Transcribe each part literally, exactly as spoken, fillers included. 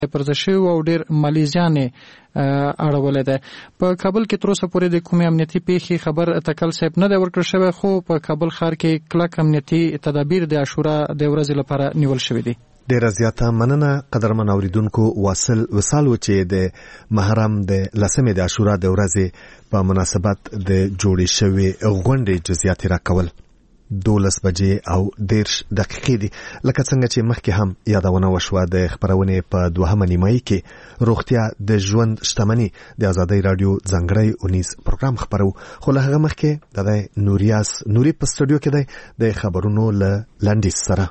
پرځ شوی او ډیر مالي زیان اړولې ده. په کابل کې تر اوسه پورې د کومې امنیتي پیښې خبر تکل صاحب نه دی ورکړل شوی، خو په کابل ښار کې کلک امنیتي تدابیر د عاشورا د ورځې لپاره نیول شوي دي. ډیره زیاته مننه قدرمن اوریدونکو. واصل وصال و چې د محرم د لسمې د عاشورا د ورځې په مناسبت د جوړې شوی غونډې جزئیات راکول. دولس بجې او دیرش دقیقې دي. لکه څنګه چې مخکې هم یادونه وشوه د خبرونې په دوهمه نیمایي کې روغتیا د ژوند شتمني د آزادۍ رادیو ځانګړی اونیز پروګرام خبرو، خو له هغه مخکې د نوریاس نوري په سټوډیو کې دی د خبرونو له لنډیز سره.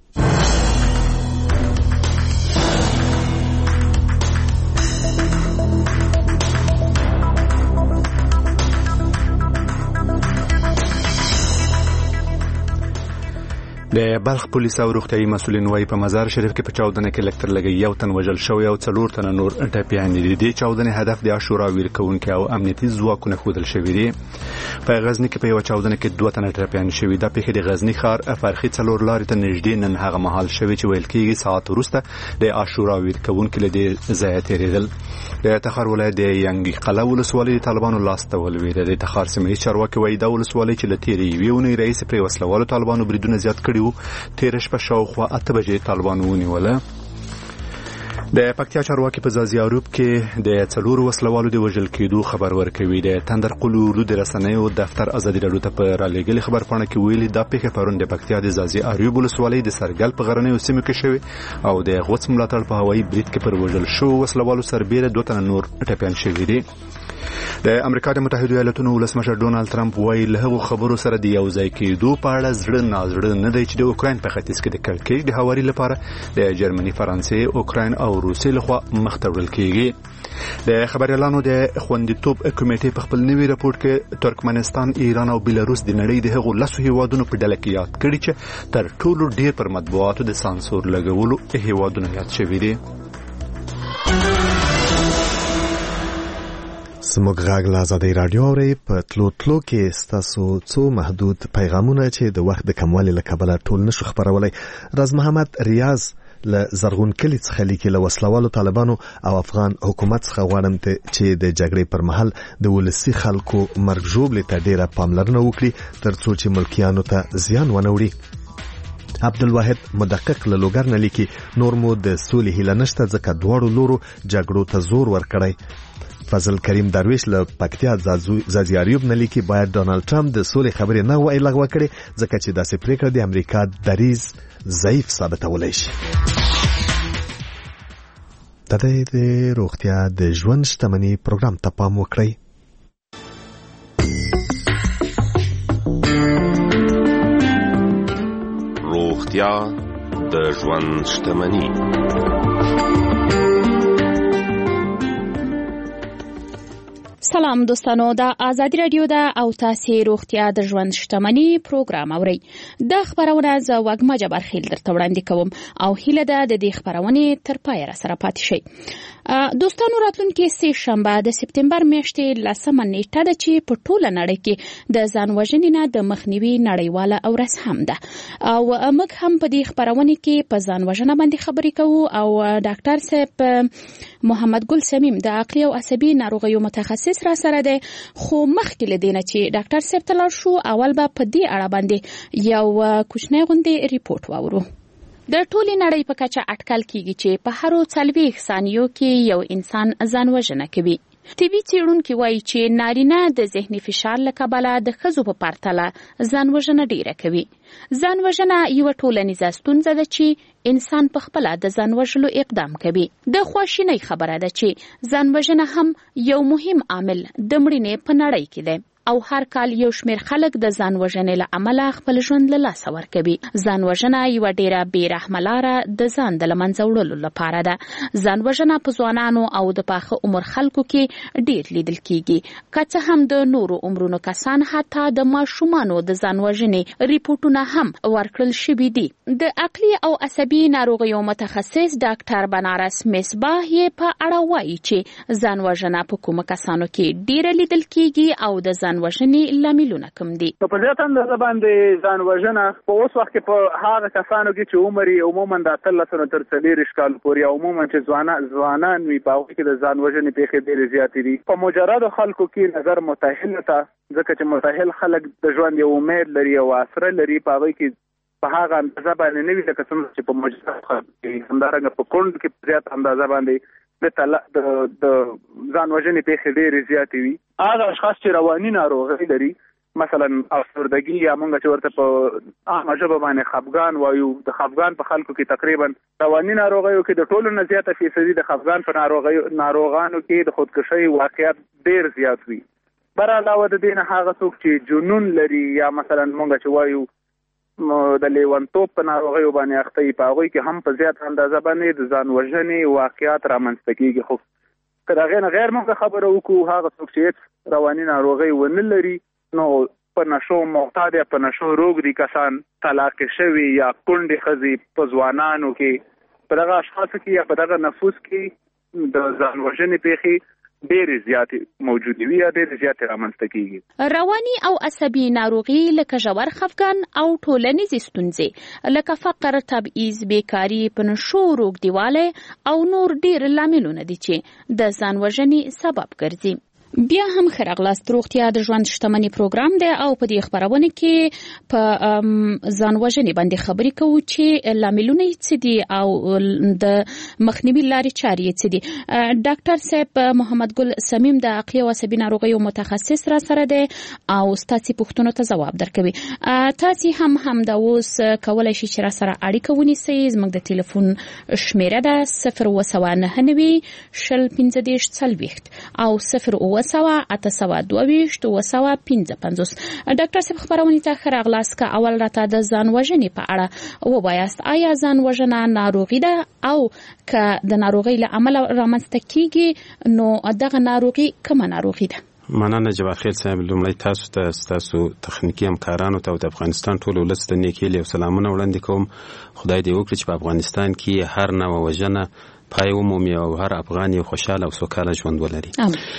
د بلخ پولیس او روغتیايي مسؤلین وايي په مزار شریف کې په چاودنه کې لکتر لګي یو تن وژل شوی او څلور تن نور ټپیان دي. د چاودنې هدف د عاشورا ویل کوونکي او امنیتي ځواکونه خودل شوی دي. په غزنی کې په یو چاودنه کې دوه تن ټپیان شوی. د پیښې د غزنی ښار افرخي څلور لارې ته نږدې نن هغه مهال شوی چې ویل کېږي ساعت وروسته د عاشورا ویل کوونکي له دې ځای تیریدل. د تخار ولایت د ینګي قلعه ولسوالۍ طالبانو لاس ته ولوېده. د تخار سیمه چارواکي وايي د ولسوالۍ چې له تیرې یوې اونۍ رئیس پرې وسلوالو طالبانو بریدونه زیات کړي وو. تیر شپه شاوخوا اته بجې طالبانو ونیوله. د پکتیا چارواکي په ځاځي اروپ کې د څلورو وسلوالو د وژل کېدو خبر ورکوي. د تندر قلو اردو د رسنیو دفتر ازادي راډیو ته په رالیږلي خبرپاڼه کې ویلي دا پیښه پرون د پکتیا د ځاځي اروپ ولسوالۍ د سرګل په غرنیو سیمو کې شوې او د غوڅ ملاتړ په هوایي برید کې پر وژل شو وسلوالو سربېره دوه تنه نور ټپیان شوي دي. د امریکا د متحده ایالاتونو ولسمشر ډونالد ټرمپ وايي له هغو خبرو سره د یو ځای کېدو په اړه زړه نازړه نه دی چې د اوکراین په ختیځ کې د کړکېچ د هواري لپاره د جرمني، فرانسې، اوکراین او روسیې لخوا مخ ته وړل کېږي. د خبريالانو د خوندیتوب کمیټې په خپل نوي راپور کې ترکمنستان، ایران او بیلاروس د نړۍ د هغو لسو هیوادونو په ډله کې یاد کړي چې تر ټولو ډیر پر مطبوعاتو د سانسور لګولو هیوادونه یاد شوي دي. زموږ غږ له آزادۍ راډیو اورئ. په تلو تلو کې ستاسو څو محدود پیغامونه چې د وخت د کموالي له کبله ټول نشو خپرولی. راز محمد ریاض له زرغون کلي څخه لیکي له وسلوالو طالبانو او افغان حکومت څخه غواړم چې د جګړې پر مهال د ولسي خلکو مرګ ژوبلې ته ډیره پاملرنه وکړي ترڅو چې ملکیانو ته زیان ونه وړي. عبدالواحد مدقق له لوګر نه لیکي نور مو د سولې هیله نشته ځکه دواړو لورو جګړو ته زور ورکړی. فضل کریم درویش له پکتیا ځاځي اریوب نه لیکي باید ډونالد ټرمپ د سولې خبرې نه وای لغوه کړي ځکه چې داسې پریکړه د امریکا دریځ ضعیف ثابتولی شي. د دې د روغتیا د ژوند شتمني پروګرام ته پام وکړئ. روغتیا د ژوند شتمني. سلام دوستانو، د آزادي رادیو دا او تاسو روغتیا د ژوند شتمني پروګرام اورئ. د خبرونه ز وګما جبر خیل درته وړاندې کوم او هیله ده د دې خبرونه تر پای را سره پاتې شي. دوستانو راتلونکي سه شنبه د سپتمبر میاشتې لسمه نیټه ده چې په ټوله نړۍ کې د ځان وژنې نه د مخنیوي نړیواله ورځ هم ده او موږ هم په دې خبرونه کې په ځان وژنه باندې خبرې کوو او ډاکټر صاحب محمد ګل سمیم د عقلي او عصبي ناروغیو متخصص را سره ده. خو مخکې لدینه چې ډاکټر صاحب تلل شو اول به په دې اړه باندې یو کوچنی غونډه ریپورت واورو. د ټولې نړۍ په کچه اټکل کیږي چې په هرو څلوېښت ثانیو کې یو انسان ځان وژنه کوي. طبي څېړونکي وایي چې نارینه د ذهني فشار له کبله د ښځو په پرتله ځان وژنه ډیره کوي. ځان وژنه یوه ټولنیزه ستونزه ده چې انسان په خپله د ځان وژلو اقدام کوي. د خواشینۍ خبره ده چې ځان وژنه هم یو مهم عامل د مړینې په نړۍ کې دی او هر کال یو شمیر خلک د ځان وژنې له امله خپل ژوند له لاسه ورکوي. ځان وژنه یوه ډیره بې رحمه لاره د ځان د له منځه وړلو لپاره ده. ځان وژنه په ځوانانو او د پاخه عمر خلکو کې ډیر لیدل کیږي. که څه هم د نورو عمرونو کسان حتی د ماشومانو د ځان وژنې ریپورټونه هم ورکړل شوي دي. د عقلي او عصبي ناروغیو متخصص ډاکټر بنارس مصباح یې په اړه وایي چې ځان وژنه په کومو کسانو کې ډیره لیدل کیږي او د ځان ځان وژنې لاملونه کوم دي؟ په ځات اندازه باندې ځان وژنه په اوس وخت کې په هغه کسانو کې چې عمر یې عموما د اتلس نه تر څلوېښت کال پورې عموما چې ځوانان ځوانان وي په هغه کې د ځان وژنې پیښې ډېرې زیاتې دي. په مجرد خلکو کې نظر متأهل ته ځکه چې متأهل خلک د ژوند یو امید لري او آسره لري په هغه کې په هغه اندازه باندې نه وي لکه څنګه چې په مجرد خلک کې همدارنګه په کونډ کې په زیات اندازه باندې د تل د د ځان وژنې پیښې ډېرې زیاتې وي. هغه اشخاص چې رواني ناروغي لري مثلا افسردګي یا موږ چې ورته په عامه ژبه باندې خفګان وایو د خفګان په خلکو کې تقریبا رواني ناروغیو کې د ټولو نه زیاته فیصدي د خفګان په ناروغیو ناروغانو کې د خودکشي واقعیت ډېر زیات وي. بر علاوه د دې نه هغه څوک چې جنون لري یا مثلا موږ چې وایو د لیونتوب په ناروغیو باندې اخته وي په هغوی کې هم په زیات اندازه باندې د ځان وژنې واقعیات رامنځته کېږي. خو که د هغې نه غیر موږ خبره وکړو هغه څوک چې هېڅ رواني ناروغۍ ونه لري نو په نشو معتاد یا په نشو روږ دي کسان طلاقې شوي یا کونډې ښځې په ځوانانو کې په دغه اشخاصو کې یا په دغه نفوس کې د ځان وژنې پیښې ډېرې زیاتې موجودې وي یا ډېرې زیاتې رامنځته کېږي. رواني او عصبي ناروغي لکه ژور خفګان او ټولنیزې ستونزې لکه فقر، تبعیض، بیکاري، په نشو روږدیوالی او نور ډېر لاملونه دي چې د ځان وژنې سبب ګرځي. بیا هم ښه راغلاست. روغتیا د ژوند شتمني پروګرام دی او په دې خپرونه کې په ځان وژنې باندې خبرې کوو چې لاملونه یې څه دي او د مخنیوي لارې چارې یې څه دي. ډاکټر صاحب محمد ګل سمیم د عقلي او عصبي ناروغیو متخصص را سره دی او ستاسو پوښتنو ته ځواب درکوي. تاسو هم همدا اوس کولای شئ چې را سره اړیکه ونیسئ. زموږ د ټلیفون شمیره ده صفر اووه سوه نهه نوي شل پنځه دېرش څلوېښت او صفر اووه سوه اته سوه دوه ویشت اووه سوه پنځه پنځوس. ډاکټر صاحب خبرونې ته ښه راغلاست. که اول راته د ځان وژنې په اړه ووایاست، آیا ځان وژنه ناروغي ده او که د ناروغۍ له امله رامنځته کېږي نو دغه ناروغي کومه ناروغي ده؟ مننه جواخیل صاحب. لومړی تاسو ته ستاسو تخنیکي همکارانو ته او د افغانستان ټول ولس ته نیک هیلې او سلامونه وړاندې کوم. خدای دې وکړي چې په افغانستان کې هر نوع وژنه پای ومومي او هر افغان یو خوشاله او سوکاله ژوند ولري.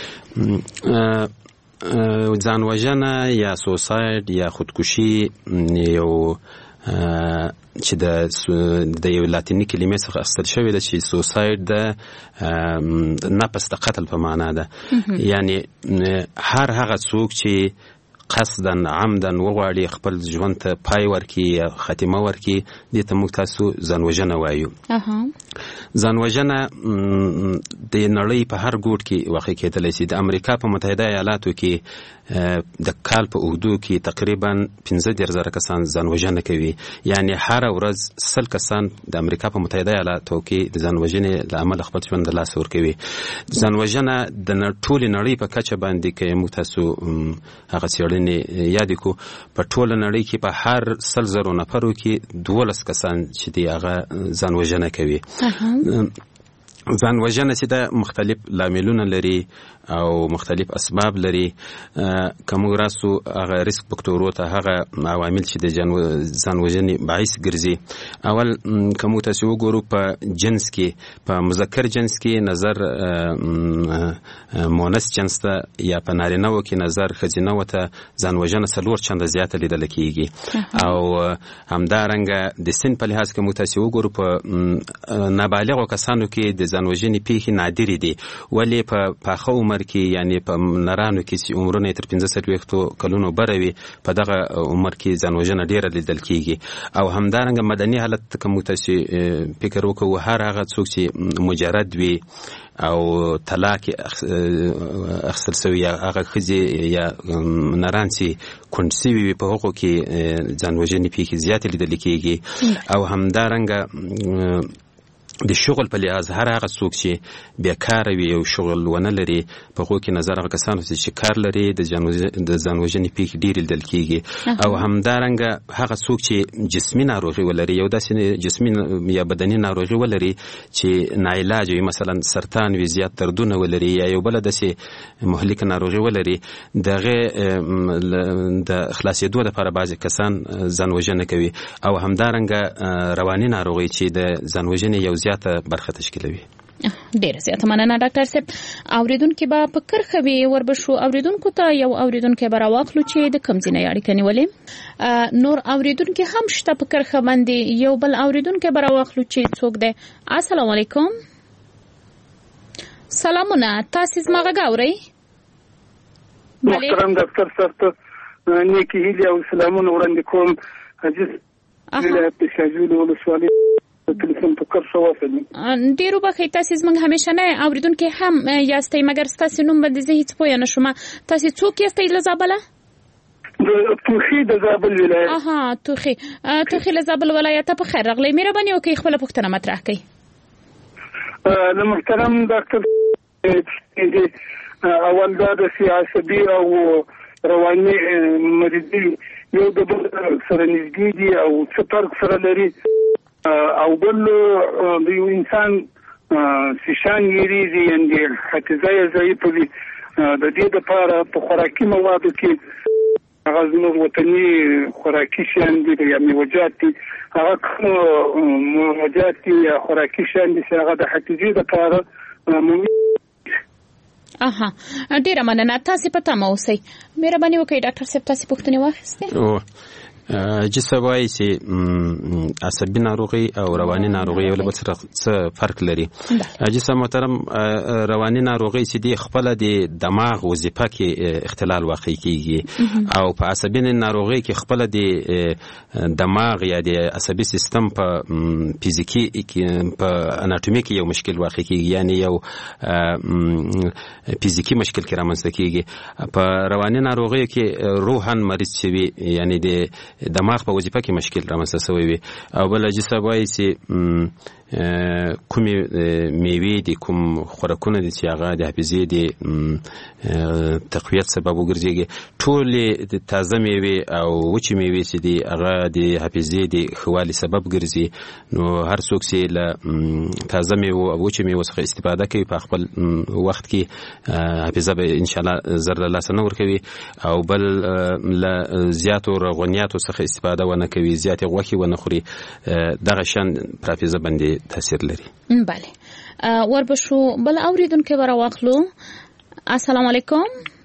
ځان وژنه یا سوساید یا خودکشي یو چې د د یو لاتینی کلمې څخه اخیستل شوې ده چې سوساید د نفس د قتل په معنا ده. یعنی هر هغه څوک چې قصدا عمدا وغواړي خپل ژوند ته پای ورکړي یا خاتمه ورکړي دې ته موږ تاسو ځان وژنه وایو. ځان وژنه د نړۍ په هر ګوټ کې واقع کېدلی شي. د امریکا په متحده ایالاتو کې د کال په اوږدو کې تقریبا پنځه دېرش زره کسان ځان وژنه کوي. یعنی هره ورځ سل کسان د امریکا په متحده ایالاتو کې د ځان وژنې له امله خپل ژوند د لاسه ورکوي. ځان وژنه د ټولې نړۍ په کچه باندې که موږ تاسو هغه څېړنې یادې کړو په ټوله نړۍ کې په هر سل زرو نفرو کې دولس کسان چې دي هغه ځان وژنه کوي. ځان وژنه چې د مختلف لاملونه لري او مختلف اسباب لري. که موږ راسو هغه ریسک فاکتورو ته هغه عوامل چې د ځان وژنې باعث ګرځي. اول که موږ تاسو وګورو په جنس کې په مذکر جنس کې نظر مؤنث جنس ته یا په نارینه‌و کې نظر ښځینه‌و ته ځان وژنه څلور چنده زیاته لیدل کېږي. او همدارنګه د سن په لحاظ کې موږ تاسو وګورو په نابالغو کسانو کې د ځان وژنې پیښې نادرې دي. ولې په پاخه عمر کې یعنی په نرانو کې چې عمرونه تر پنځه څلوېښتو کلونو بره وي په دغه عمر کې ځان وژنه ډېره لیدل کېږي. او همدارنګه مدني حالت ته که موږ تاسې فکر وکړو هر هغه څوک چې مجرد وي او طلاق اخیستل سوي یا هغه ښځې یا نران چې کونډ سوي وي په هغو کې ځان وژنې پیښې زیاتې لیدل کېږي. او همدارنګه د شغل په لحاظ هر هغه څوک چې بیکاره وي او شغل ونه لري په هغو کې نظر هغه کسانو چې کار لري د ځان وژنې پیښې ډېرې لیدل کېږي. او همدارنګه هغه څوک چې جسمي ناروغي ولري یو داسې جسمي یا بدني ناروغي ولري چې ناعلاج وي، مثلا سرطان وي، زیات دردونه ولري یا یو بله داسې مهلکه ناروغي ولري، د هغې د خلاصېدو دپاره بعضې کسان ځان وژنه کوي. او همدارنګه رواني ناروغي چې د ځان وژنې یو زیاته برخه تشکیلوي. ډیر زیات مننه ډاکټر صاحب. اوریدونکو به په کرخه وی وربشو اوریدونکو ته یو اوریدونکو به راوخلو چې د کم ځینې اړیکه نیولې نور اوریدونکو هم شته په کرخه باندې یو بل اوریدونکو به راوخلو چې څوک دی. السلام علیکم. سلامونه تاسو زما غاوري. محترم ډاکټر صاحب نیکی هیله او سلامونه وړاندې کوم. عزیز ولایت شاجول ولسوالۍ تلیفون په کار شو واسه ډیرو بخې تاسو زموږ همیشه نه اوریدونکو هم یاستئ مګر تاسو نوم باندې زه هیڅ پوه نه شوم. تاسو څوک یاستئ له زابله؟ د توخی د زابل ولایت. اها توخی توخی له زابل ولایت په خیر راغلی. مهرباني وکړئ خپل پوښتنه مطرح کړئ. له محترم ډاکټر اول دا د سیاسي او رواني مریضي یو د بل سره نږدې دي او څه فرق سره لري او بل د یو انسان سیشان یریږي یعنی حافظه ضعیفه وي د دې لپاره په خوراکي موادو کې هغه زموږ وطني خوراکي شیان دي یا میوجات دي هغه کوم میوجات دي یا خوراکي شیان دي چې هغه د حافظې لپاره اها ډیره مننه. تاسو په تمه اوسئ. مهرباني وکړئ ډاکټر صاحب تاسو پوښتنه واخیسته. او جسه وایي چې عصبي ناروغي او رواني ناروغي یو له بل سره څه فرق لري. جسه محترم رواني ناروغي چې دی خپل د دماغ وظیفه کې اختلال واقع کیږي او په عصبي ناروغي کې خپل د دماغ یا د عصبي سیستم په فزیکی په اناتومي کې یو مشکل واقع کیږي یعنی یو فزیکی مشکل کې رامنځته کیږي. په رواني ناروغي کې روحان مریض شوی یعنی د دماغ په وظیفه کې مشکل رامنځته شوی وي. او بل جسه وایي چې کومې میوې دي کوم خوراکونه دي چې هغه د حافظې د تقویت سبب وګرځي. ټولې د تازه میوې او وچې میوې چې دي هغه د حافظې د ښه والي سبب ګرځي. نو هر څوک چې له تازه میوو او وچې میوو څخه استفاده کوي په خپل وخت کې حافظه به انشاءالله زر له لاسه نه ورکوي او بل له زیاتو رغونیاتو څخه استفاده ونه کوي زیاتې غوښې ونه خوري. دغه شان پر حافظه باندې تاثیر لري. بله وربشو بل اوریدونکو به راواخلو. السلام علیکم.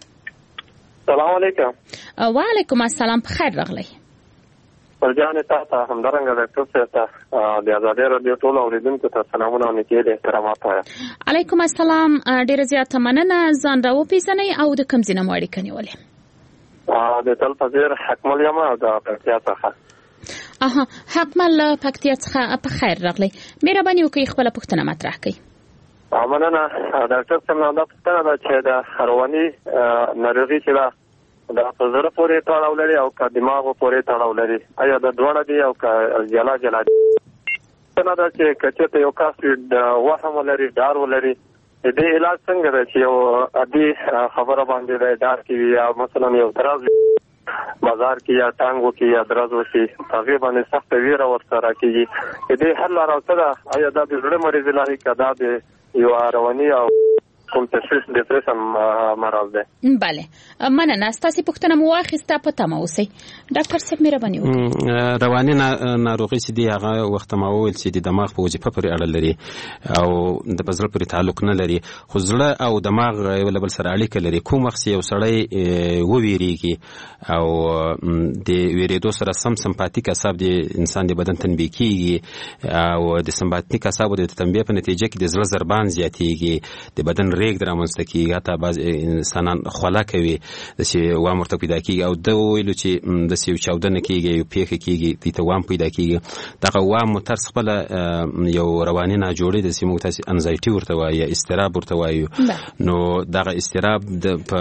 سلام علیکم. وعلیکم السلام. په خیر راغلی. ورجانې تا ته همدارنګه ډاکټر صاحب ته د ازادۍ راډیو ټولو اوریدونکو ته سلامونه او نیکۍ د احترامات وایم. علیکم السلام. ډېره زیاته مننه. ځان راوپېژنئ او د کوم ځای نه مو اړیکه نیولې؟ د تل په ځیر حکمل یم او د پکتیا څخه. اها حکمل پکتیا څخه په خیر راغلی. مهرباني وکړئ خپله پوښتنه مطرح کړئ. مننه ډاکټر صاحب. دا پوښتنه ده چې د رواني ناروغي چې ده دا په زړه پورې تړاو لري او که دماغ پورې تړاو لري آیا د دواړه دي او که جلا جلا دي؟ پوښتنه ده چې که چېرته یو کس وهم ولري ډار ولري د دې علاج څنګه ده چې یو عادي خبره باندې د ډار کې وي یا مثلا یو دراز بازار کې یا ټانګو کې یا دراز وشي هغې باندې سخته ویره ورسره کېږي. د دې حل لاره څه ده؟ آیا دا د زړه مریض لري که دا د یو رواني او کوم تشخیص ډپریشن مرض ده؟ بله مننه. ستاسې پوښتنه مو واخیسته. په تمه اوسئ. ډاکټر صاحب مهرباني وکړئ. رواني ناروغي چې دی هغه وخت ما وویل چې د دماغ په وظیفه پورې اړه لري او د په زړه پورې تعلق نه لري خو زړه او دماغ یو له بل سره اړیکه لري. کوم وخت یو سړی وویریږي او د ویرېدو سره سم سمپاتیک اعصاب د انسان د بدن تنبیه کیږي او د سمپاتیک اعصابو د تنبیه په نتیجه کې د زړه ضربان زیاتېږي د بدن ریګ رامنځته کیږي حتی بعض انسانان خوله کوي داسې وام ورته پیدا کیږي او ده وویلو چې داسې یو چاودنه کیږي یو پیښه کیږي دې ته وام پیدا کیږي. دغه وام مترس خپله یو رواني ناجوړي داسې موږ تاسې انزایټي ورته وایو یا اضطراب ورته وایو. نو دغه اضطراب په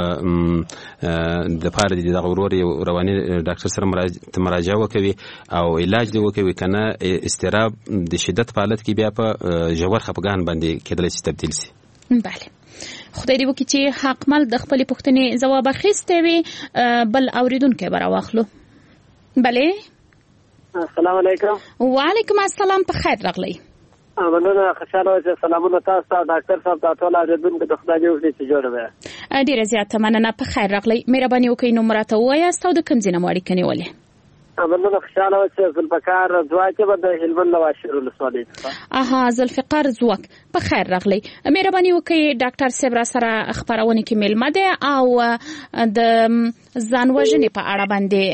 دپاره د دغه ورور یو رواني ډاکټر سره مراجعه وکوي او علاج دې وکوي که نه اضطراب د شدت په حالت کې بیا په ژور خفګان باندې کېدلی شي تبدیل شي. بله خدای دې وکړي چې حکمل د خپلې پوښتنې ځواب اخیستی وي. بل اورېدونکی به راواخلو. بلې السلام علیکم. وعلیکم السلام. په خیر راغلی. مننه. خوشحاله اوسئ. سلامونه تاسو ته ډاکټر صاحب ته ټول اورېدونکو د خدای دې وکړي چې جوړه وي. ډېره زیاته مننه. په خیر راغلی. مهرباني وکړئ نوم راته ووایاست او د کوم ځای نه مو اړیکه نیولې؟ مننه خوشاله اوسه. ذوالفقار ځواک به د هلمند له واشر ولسوالۍ څخه. اها ذوالفقار ځواک په خیر راغلی. مهرباني وکړئ ډاکټر صاحب را سره خبرونه کې میلمه ده او د ځان وژنې په اړه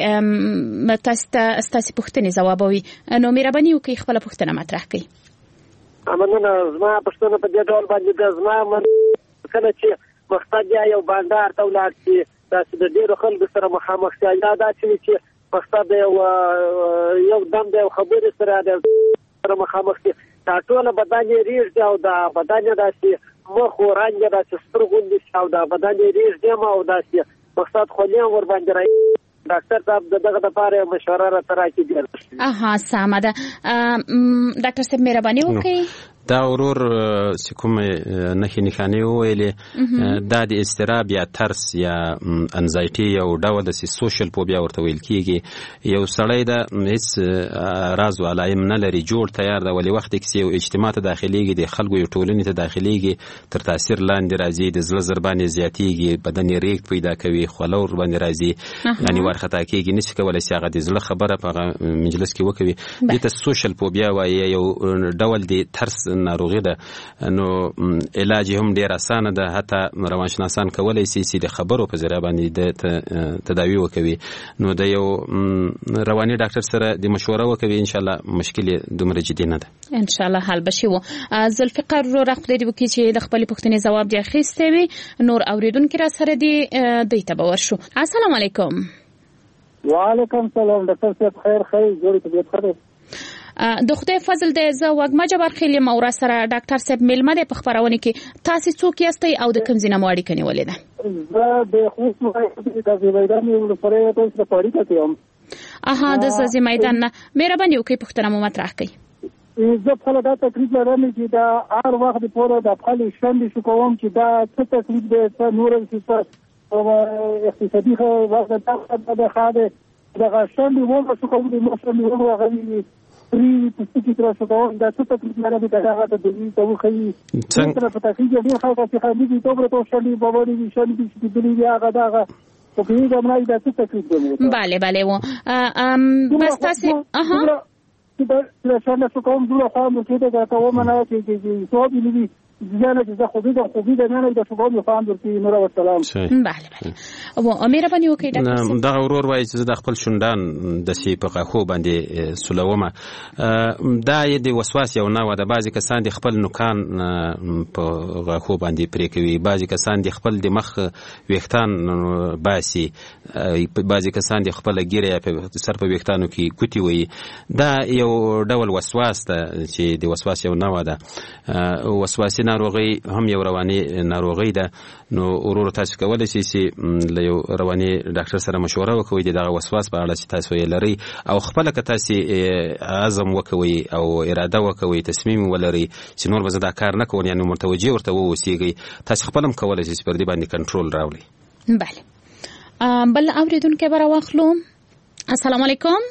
باندې تاسو تاسو پوښتنې ځوابوي. نو مهرباني وکړئ خپل پوښتنه مطرح کړئ. مننه. زما پوښتنه په دې ډول باندې ده. زما من کله چې مقصد یا یو بانډار ته ولاړ شي تاسو د ډېرو خلکو سره مخامخ شئ، یا دا چې مقصد یو یو دم د خبرې سره د سره مخامخ شي، دا ټول بدن یې ریږدي او دا بدن یې داسې مخ و رنګ یې داسې سترګوندې شي او دا بدن یې ریږدي او داسې مقصد خولې ور باندې راځي. ډاکټر صاحب دغه لپاره مشوره راته راکړي. اها سمه ده. ډاکټر صاحب مهرباني وکړئ. دا ورور چې کوم نښې نښانې وویلې دا د اضطراب یا ترس یا انزایټي یو ډول د سوشل فوبیا ورته ویل کېږي. یو سړی د هیڅ راز و علایم نه لري، جوړ تیار ده، ولې وخت کې یو اجتماع ته داخليږي، د خلکو یو ټولنې ته داخليږي، تر تاثیر لاندې راځي، د زړه ضربان یې زیاتېږي، بدن یې ریږد پیدا کوي، خوله ور باندې راځي، یعنې وارخطا کېږي، نشي کولی چې هغه د زړه خبره په هغه مجلس کې وکوي. دې ته سوشل فوبیا وایي، یو ډول د ترس ناروغي ده. نو علاج هم ډیر اسانه ده، حتی روانشناسان کولای شي چې د خبرو په ذریعہ باندې د تداوی وکوي. نو د یو رواني ډاکټر سره د مشوره وکوي، ان شاء الله مشکل دومره جدي نه ده، ان شاء الله حل بشي. و ذوالفقار رو راخلي دی وکي چې د خپل پوښتنې جواب دی اخیسته وي. نور اوریدونکو را سره دی دوی ته باور شو. السلام علیکم. وعلیکم السلام. ډاکټر صاحب خیر خیر جوړی طبیعت خیر. د خدای فضل د زه وګما جبر خیلی مور سره ډاکټر صاحب میلمه د پخبرونه کې تاسو څوک یاستئ او د کوم ځای نه مواړی کني ولیدا؟ زه د خوست مې د میدان یو لپاره تاسو ته پاړی ته یم. اها د زې میدان نه مهرباني وکړئ پوښتنه مو مطرح کړئ. زه په خپل دا تکلیف لرم چې دا هر وخت په اړه د خپل شند شو کوم چې دا څه تکلیف دی، څه نور څه او اقتصادي وضع د خاله دا شند وو څه کوم د موسم وو غوړي پری پستکی تر څو دا څه تکلیف لري دا هغه د دې ته وخی څنګه په تاسو کې ډیر خلک چې خالي دي ټول ته شلي بابوري دي شلي دي چې دلی دی هغه دا په دې د مړای د څه تکلیف دی. bale bale و ام بس تاسو اها دا څنګه څه کوم دوه خام کې دا ته ومنه چې چې څو دي ځانه چې خو دې خو دې نه د شوبو فهم درته نور او سلام. bale bale او امیر باندې وکړه ډاکټر دا ورور وایي چې د خپل شوندان د سی په خو باندې سلومه دا د وسواس یو نه و. د بعضی کسان د خپل نوکان په خو باندې پرې کوي، بعضی کسان د خپل د مخ ویختان باسي، بعضی کسان د خپل ګیره په سر په ویختانو کې ګوتی وي. دا یو ډول وسواس ده چې د وسواس یو نه و. ده وسواسي ناروغي هم یو رواني ناروغي ده. نو ورور تاسو کولای شئ چې له یو رواني ډاکټر سره مشوره وکړئ د دغه وسواس په اړه چې تاسو یې لري، او خپل که تاسو عزم وکوي او اراده وکوي، تصمیم ولري چې نور به زدا کار نه کوم، یعنی متوجه ورته ووسیږي، تاسو خپل هم کولای شئ پر دې باندې کنټرول راولي. bale بل اوریدونکو به راوخلو. السلام علیکم.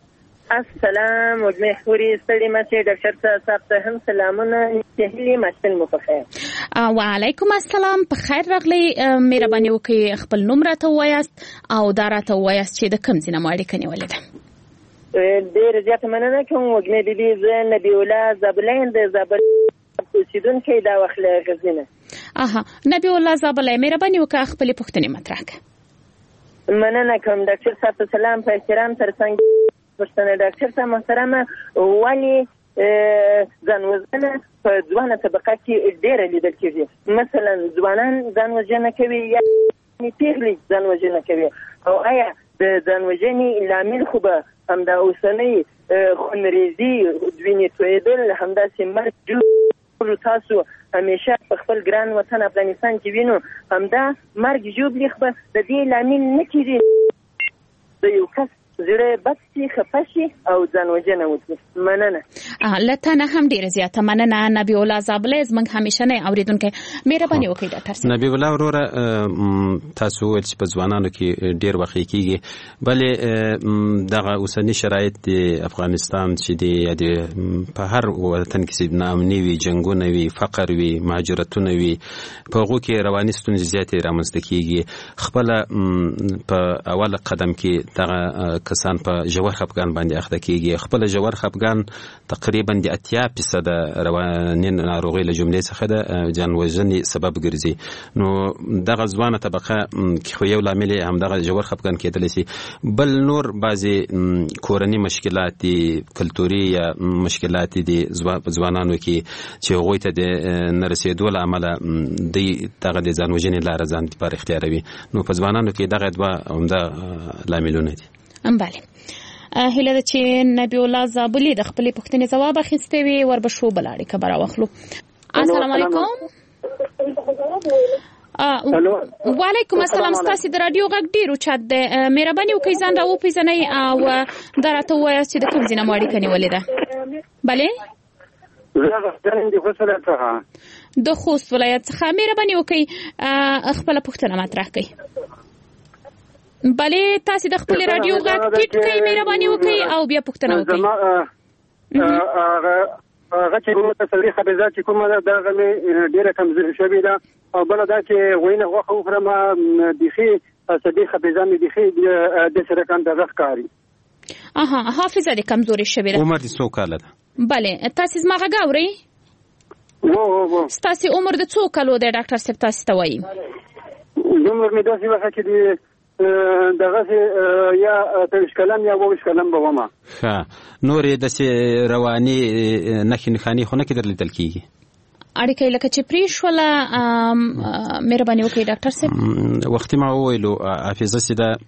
السلام ومحوري ستړي مشه ډاکټر صاحب ته هم سلامونه جهلي مشتل مو په خیر. وعلیکم السلام. په خیر راغلی. مهرباني وکړئ خپل نوم راته وایاست او دا راته وایاست چې د کوم ځای نه مواړی کني ولیدا؟ ډېر زیات مننه کوم. وګنې دي زه نبی الله زابلین د زابل اوسیدونکو دا وخت غزنه. اها نبی الله زابلین مهرباني وکړئ خپل پوښتنه مطرح کړئ. مننه کوم ډاکټر صاحب سلام په احترام ترڅنګ پښتنه ډاکټر صاحب محترمه ولی ځان وژنه په ځوانه طبقه کې ډېر لیدل کېږي. مثلا ځوانان ځان وژنه کوي یا پیغلې ځان وژنه کوي، او آیا د ځان وژنې لامل خو به همدا اوسنۍ خونریزي، وینې تویېدل، همداسې مرګ جوړ تاسو همیشه په خپل ګران وطن افغانستان کې وینو، همدا مرګ ژوبلې خو به د دې لامل نه کېږي د یو کس زړه بسي خپشي او ځان وژنه وکړي. مننه. لته نه هم ډیره زیاته مننه نبی الله زابلیز. موږ همیشه نه اوریدونکو مهرباني وکړئ ډاکټر صاحب. نبی الله وروره تاسو ول چې په ځوانانو کې ډیر وخت کېږي، بلې دغه اوسنی شرایط د افغانستان چې دی د په هر وطن کې ناامني وي، جنگونه وي، فقر وي، مهاجرتونه وي، په هغو کې رواني ستونزې زیاتې رامنځته کېږي. خپل په اول قدم کې دغه کسان په ژور خپګان باندې اخته کیږي. خپل ژور خپګان تقریبا د اتیا فیصد رواني ناروغۍ له جملې څخه د ځان وژنې سبب ګرځي. نو دغه ځوانه طبقه کې خو یو لامل هم دغه ژور خپګان کېدلی شي. بل نور بعضې کورني مشکلات دي، کلتوري یا مشکلات دي ځوانانو کې چې هغوی ته د نه رسېدو له امله دوی دغه د ځان وژنې لاره ځان لپاره اختیاروي. نو په ځوانانو کې دغه دوه عمده لاملونه دي. بله، هیله ده چې نبی الله زابلي د خپلې پوښتنې ځواب اخیستی وي. وربشو بله اړیکه به راواخلو. السلام علیکم. وعلیکم السلام. ستاسې د راډیو غږ ډېر اوچت دی، مهرباني وکړئ ځان را وپېژنئ او دا راته ووایاست چې د کوم ځای نه مو اړیکه نیولې ده. بلې، د خوست ولایت څخه. مهرباني وکړئ خپله پوښتنه مطرح کړئ. بلې، تاسې د خپلې راډیو غږ ټیټ کړئ، مهرباني وکړئ او بیا پوښتنه وکړئ. هغه چې کومه تصریح خبرزه چې کومه دغه مې ډېره کمزوري شوې ده، او بله دا چې غوینه غوښه وخورم بیخي عصبي خبرزه مې بیخي داسې رقم دغه ښکاري. اها، حافظه دې کمزوري شوې ده. عمر دې څو کاله ده؟ بلې، تاسې زما غږ اورئ؟ و و و ستاسې عمر د څو کالو دی ډاکټر صاحب تاسې ته وایي؟ عمر مې داسې وخت کې دی دغه یا تلش کلم یا ووش کلم به ومه. ښه، نورې داسې رواني نښې نښانې خو نه کې درلیدل کېږي؟ اړیکه یې لکه چې پرې شوله، مهرباني وکړئ ډاکټر صاحب. وختي ما وویلو حافظه چې ده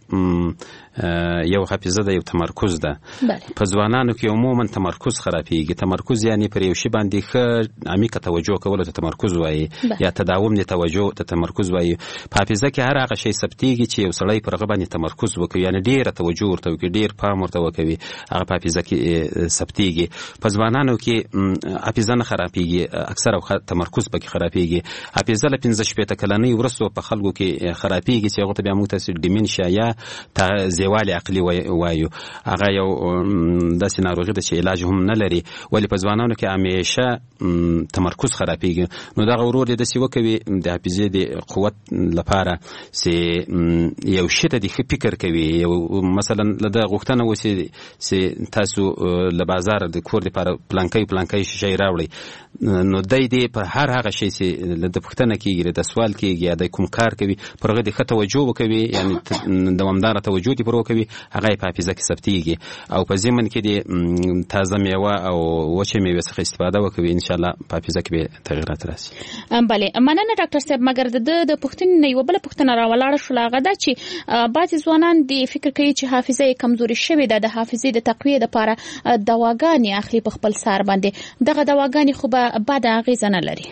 یو حافظه ده، یو تمرکز ده. په ځوانانو کې عموما تمرکز خرابېږي. تمرکز یعنی پر یو شي باندې ښه عمیقه توجه کولو ته تمرکز وایي، یا تداوم د توجه ته تمرکز وایي. په حافظه کې هر هغه شی ثبتېږي چې یو سړی پر هغه باندې تمرکز وکوي، یعنی ډېره توجه ورته وکړي، ډېر پام ورته وکوي، هغه په حافظه کې ثبتېږي. په ځوانانو کې حافظه نه خرابېږي، اکثر اوقات تمرکز پکې خرابېږي. حافظه له پنځه شپېته کلنۍ وروسته په خلکو کې خرابېږي چې هغو ته بیا موږ ته ډیمنشیا یا زیوال عقلي وایو. هغه یو داسې ناروغي ده چې علاج هم نه لري، ولې په ځوانانو کې همیشه تمرکز خرابېږي. نو دغه ورور یې داسې وکوي د حافظې د قوت لپاره چې یو شي ته د ښه فکر کوي. یو مثلا له ده غوښتنه وشي چې تاسو له بازار د کور دپاره پلانکی پلانکی شی راوړئ، نو دی دې په هر هغه شی چې د پوښتنه کېږي، د سوال کېږي، یا د کوم کار کوي، پر هغه د ښه توجه وکوي، یعنی دوامداره توجه دې پر وکوي، هغه یې په حافظه کې ثبتېږي. او په ضمن کې د تازه میوه او وچې میوې څخه استفاده وکوي، انشاءالله په حافظه کې به تغیرات راشي. بله، مننه ډاکټر صاحب. مګر د د پوښتنې نه یوه بله پوښتنه راولاړه شوله، هغه ده چې بعضې ځوانان د فکر کوي چې حافظه یې کمزوري شوې ده، د حافظې د تقویې دپاره دواګانې اخلي په خپل سر باندې. دغه دواګانې خو به بده اغېزه نه لري.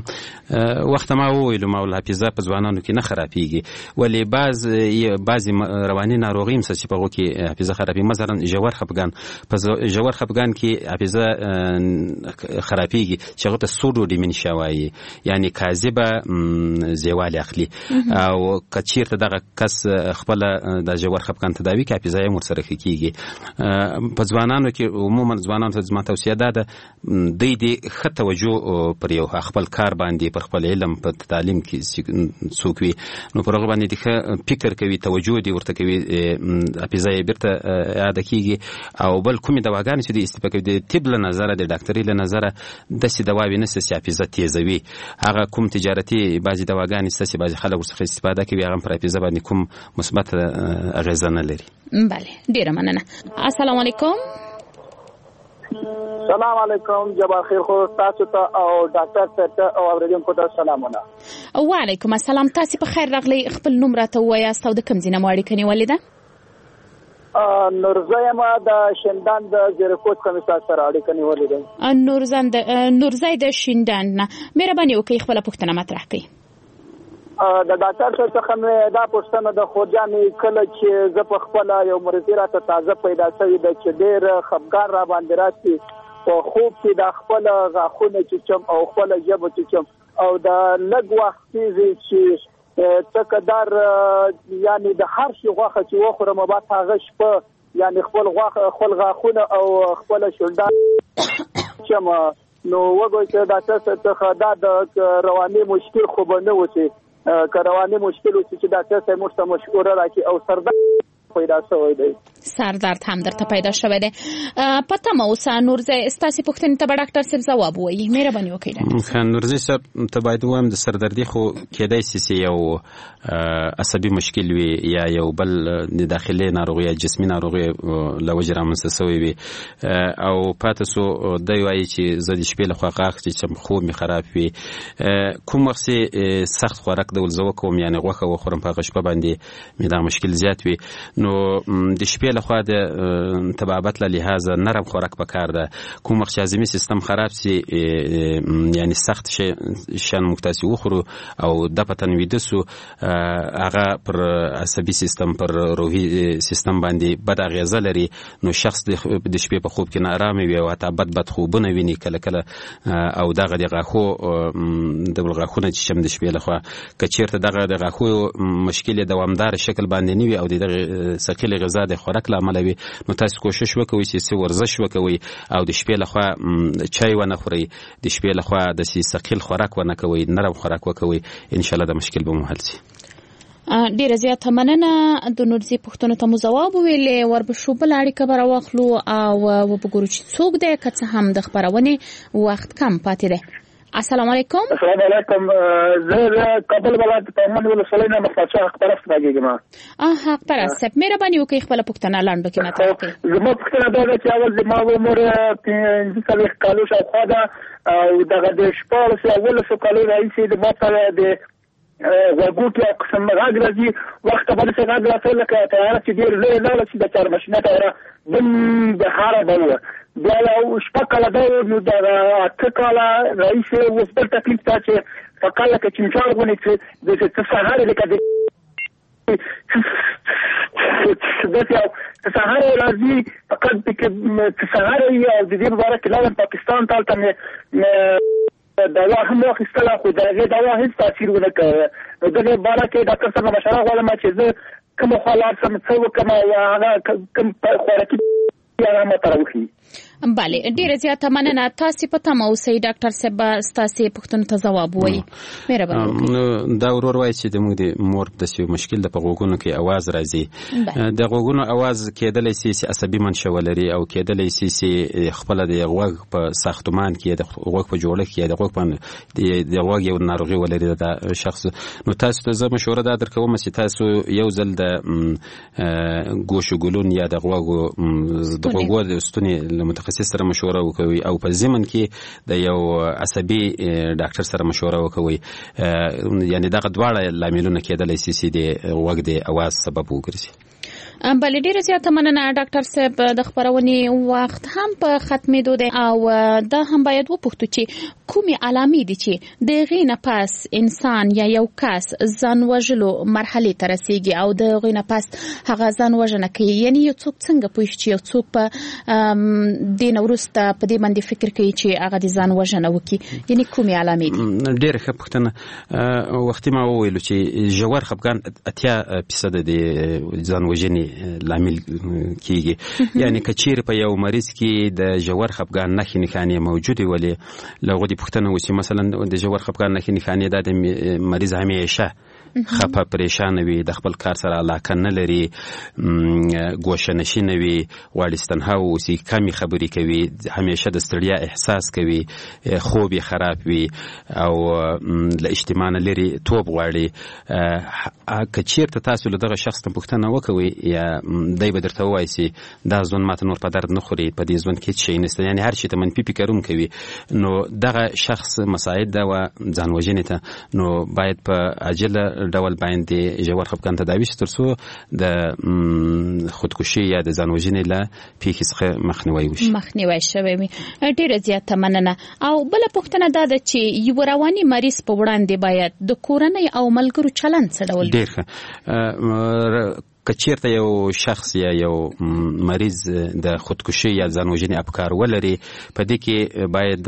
وخت ما وویلو ما حافظه په ځوانانو کې نه خرابېږي، ولې بعض بعضې رواني ناروغۍ هم چې په هغو کې حافظه خرابېږي. مثلا ژور خپګان، په ژور خپګان کې حافظه خرابېږي چې هغه ته سوډو ډیمنشیا وایي، یعنی کاذبه زیوال عقلي. او که چېرته دغه کس خپله د ژور خپګان تداوي کوي، حافظه یې هم ورسره ښه کېږي. په ځوانانو کې عموما ځوانانو ته زما توصیه دا ده دوی دې ښه توجه پر یو خپل کار باندې، پر خپل علم، په تعلیم کې څوک وي، نو پر هغه باندې دې ښه فکر کوي، توجه دې ورته کوي، حافظه یې بېرته اعاده کېږي. او بل کومې دواګانې چې دې استفاده کوي، د طب له نظره، د ډاکټرۍ له نظره داسې دواوې نشته چې حافظه تیزوي. هغه کوم تجارتي بعضې دواګانې شته چې بعضې خلک ورڅخه استفاده کوي، هغه هم پر حافظه باندې کوم مثبت اغېزه نه لري. بله، ډېره مننه. السلام علیکم. سلام علیکم، جبار خیر خو تاسو ته او ډاکټر صاحب ته او اوریدونکو ته سلامونه. وعلیکم السلام. تاسو په خیر راغلی. خپل نوم راته ووایاست او د کوم ځای نه مو اړیکه نیولې ده؟ نورزه یم، د شینډان د زیرکوټ کمیسار سره اړیکه نیولې ده. نورزه د شینډان نه. مهرباني وکړئ خپله پوښتنه مطرح کړئ. د ډاکټر صاحب څخه مې دا پوښتنه د خوجانې کله چې زه په خپله یو مرضي راته تازه پیدا شوي ده چې ډېر خفګان را باندې راشي، په خوب کې د خپله غاښونه چیچم او خپله ژبه چیچم، او د لږ وخت کېږي چې څه قدر یعنې د هر شي غوښه چې وخورم بعد هغه شپه یعنې خپل خپل غاښونه او خپله شونډه چم. نو وګورئ چې ډاکټر صاحب څخه دا د رواني مشکل خو به نه وشي، که رواني مشکل وشي چې ډاکټر صاحب موږ ته مشوره راکړي، او سردرد پیدا شوی دی. سردرد هم درته پیدا شوی دی. پته مو اوسه نورزی ستاسې پوښتنې ته به ډاکټر صاحب ځواب ووایي. مهرباني وکړئ ډاکټر صاحب. نورزی صاحب ته باید ووایم د سردردي خو کېدای سي یو عصبي مشکل وي یا یو بل د داخلي ناروغي یا جسمي ناروغي له وجې رامنځته سوی وي او پاتې سو دی وایي چې زه د شپې لخوا غاښ چې خوب مې خراب وي کوم وخت سخت خوراک ډول زه وکوم یعنې غوښه وخورم په هغه شپه باندې مې دا مشکل زیات وي نو د شپې لخوا د طبابت له لحاظه نرم خوراک پکار ده. کوم وخت چې هضمي سیستم خراب سي یعنی سخت شي شان موږ تاسې وخورو او د پتن ویده سو هغه پر عصبي سیستم پر روحي سیستم باندې بد اغیزه لري نو شخص د شپې په خوب کې نارامه وي او حتی بد بد خوبونه ویني کله کله او دغه د غاښو د غاښونه چې شم د شپې لخوا که چیرته دغه د غاښو مشکل دوامدار شکل باندې نه وي او دغه ثقيل غذا د خوراک له امله وي نو تاسو کوشش وکوئ چې ورزش وکوئ او د شپې لخوا چای ونه خورئ د شپې لخوا د ثقيل خوراک ونه کوئ نرم خوراک وکوئ ان شاء الله د مشکل به مو حل شي. ډیره زیاته مننه د نورزي پوښتنو ته مو ځواب ویلې. وربشو بل اړیکه به راواخلو او وګورو چې څوک دی که څه هم د خپرونې وخت کم پاتې دی. السلام علیکم. السلام علیکم. زه کابل ولایت پامن ولسوالۍ نه مختص حق پرست راګیږم. اه حق پرست صاحب مهرباني وکړئ خپل پوښتنه لاندې کې مطرح کړئ. زما پوښتنه دا ده چې اول زما عمر پنځه څلوېښت کالو شاوخوا ده او دغه د شپاړسو اوولسو کالو راهیسې د ما سره د غوږو کې قسم غږ راځي وخت به داسې غږ راځي لکه طیاره چې ډېر لوی نه چې د چهارماشینه طیاره بم بهاره به وه بیا یو شپږ کاله ده نو د اته کاله راهیسې اوس بل تکلیف دا چې په کال لکه چمچاړ غوندې چې څه سهار لکه د داسې یو څه سهار راځي فقط پکې څه سهار وي او د دې مبارک لاړم پاکستان ته هلته مې دوا هم واخیستله خو د هغې دوا هېڅ تاثیر ونه کړی نو دغې باره کې ډاکټر څخه مشوره غواړم چې زه کومه خوا لاړ شم څه وکړم او هغه کوم خوراکي هغه ماته راوښیي. بله ډیره زیاته مننه. تاسې په تمه اوسئ ډاکټر صاحب ستاسې پوښتنو ته ځواب ووایي. مهرباني وکړئ. دا ورور وایي چې زموږ د مور داسې مشکل ده په غوږونو کې اواز راځي. د غوږونو اواز کېدلی سي چې عصبي منشأ ولري او کېدلی سي چې خپله د غوږ په ساختمان کې د غوږ په جوړښت کې د غوږ په د غوږ یو ناروغي ولري دا شخص نو تاسو ته زه مشوره دا درکوم چې تاسو یو ځل د ګوشو ګلون یا د غوږو د غوږو د ستوني له متخصص سره مشوره وکوي او په ضمن کې د یو عصبي ډاکټر سره مشوره وکوي یعنی دغه دواړه لاملونه کېدلی سي چې د غوږ د اواز سبب وګرځي. بله ډیره زیاته مننه ډاکټر صاحب د خپرونې وخت هم په ختمېدو دی او دا هم باید وپوښتو چې کومې علامې دي چې د هغې نه پس انسان یا یو کس ځان وژلو مرحلې ته رسیږي او د هغې نه پس هغه ځان وژنه کوي یعنې یو څوک څنګه پوه چې یو څوک په دې نه وروسته په دې باندې فکر کوي چې هغه د ځان وژنه وکړي یعنې کومې علامې دي؟ ډېره ښه پوښتنه. وختي ما وویلو چې ژور خفګان اتیا فیصده د ځان وژنې لامل کیږي یعنی کچیر په یو مریض کې د ژور خفګان نښې نښانې موجودې ولې لغه دې پوښتنه وشي مثلا د ژور خفګان نښې نښانې دا د مریض همیشه خپه پریشان وي د خپل کار سره علاقه نه لري ګوشه نشینه وي غواړي ستنها واوسي کمې خبرې کوي همیشه د ستړیا احساس کوي خوب یې خراب وي او له اجتماع نه لرې توب غواړي. که چېرته تاسو له دغه شخص نه پوښتنه وکوئ یا دی به درته ووایي چې دا ژوند ماته نور په درد نه خوري په دې ژوند کې هېڅ شی نشته یعنې هر شي ته منفي فکر هم کوي نو دغه شخص مساعد ده و ځان وژنې ته نو باید په عاجله ډول باندې ژور خفګان تداوي شي تر څو د خودکشي یا د ځان وژنې له پیښې څخه مخنیوی وشي. مخنیوی شوی وي. ډېره زیاته مننه. او بله پوښتنه دا ده چې یو رواني مریض په وړاندې باید د کورنۍ او ملګرو چلند څه ډول وي؟ ډېر ښه. که چیرته یو شخص یا یو مریض د خودکشي یا ځان وژنې افکار ولري په دې کې باید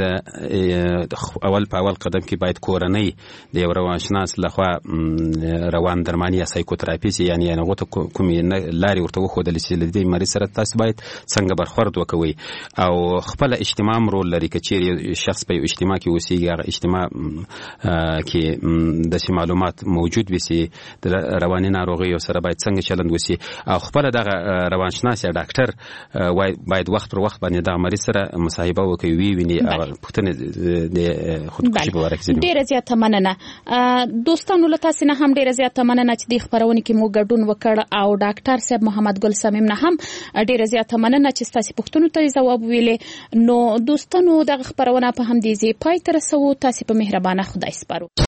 اول په اول قدم کې باید کورنۍ د یو روانشناس لخوا روان درماني یا سایکوتراپي سي یعنی هغه ته کومې لارې ورته وښودل شي چې د مریض سره تاسو باید څنګه برخورد وکوي او خپل اجتماع رول لري که چیرې شخص په اجتماع کې اوسېږي هغه اجتماع کې داسې معلومات موجود وي چې د رواني ناروغیو سره باید څنګه چلند څرګند وسی او خپل دغه روانشناس یا ډاکټر باید وخت پر وخت باندې د مریض سره مصاحبه وکوي وی ویني او پښتنه د خودکشي په اړه کې ډیره زیاته مننه. دوستانو له تاسو نه هم ډیره زیاته مننه چې د خبرونه کې مو ګډون وکړ او ډاکټر صاحب محمد ګل صمیم نه هم ډیره زیاته مننه چې تاسو پښتنو ته جواب ویلې. نو دوستانو د خبرونه په هم دي زی پای تر سو تاسو په مهربانه خدای سپارو.